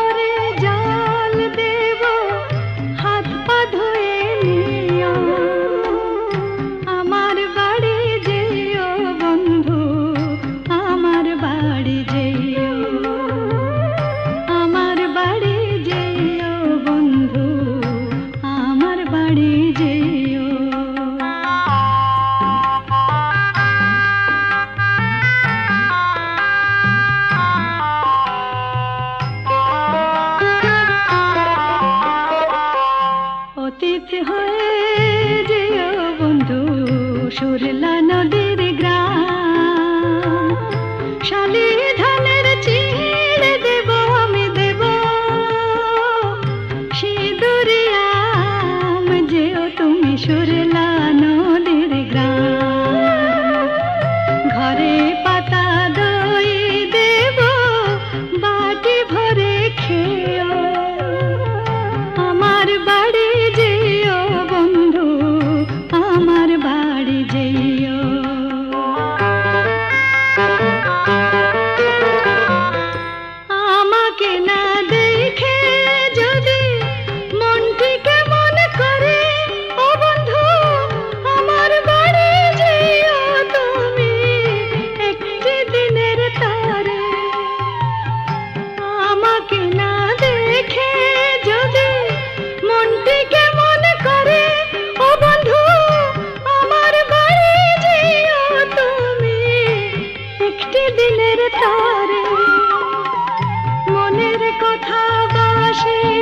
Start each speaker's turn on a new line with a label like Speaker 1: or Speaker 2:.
Speaker 1: করে জল দেব, হাত পা ধুয়ে নিও। আমার বাড়ি যেও বন্ধু, আমার বাড়ি যেও, আমার বাড়ি যেও বন্ধু, আমার বাড়ি যেও। অতিথি হয়ে যেও বন্ধু সুরলা নদীর গ্রাম, শালি ধানের চিড়ে দেব আমি দেব, সিঁদুরিয়াম যেও তুমি সুরলা নদীর গ্রাম। ঘরে পাতা দই দেব, বাটি ভরে খেও। আমার বাড়ি যেও বন্ধু, আমার বাড়ি যেও। আমাকে না দেখে যদি মনটি কেমন করে, ও বন্ধু আমার বাড়ি যেও তুমি একটি দিনের তরে। আমাকে না দেখে যদি মনটি কেমন করে, ও বন্ধু আমার বাড়ি যেও তুমি একটি দিনের তরে। মনের কথা বাসে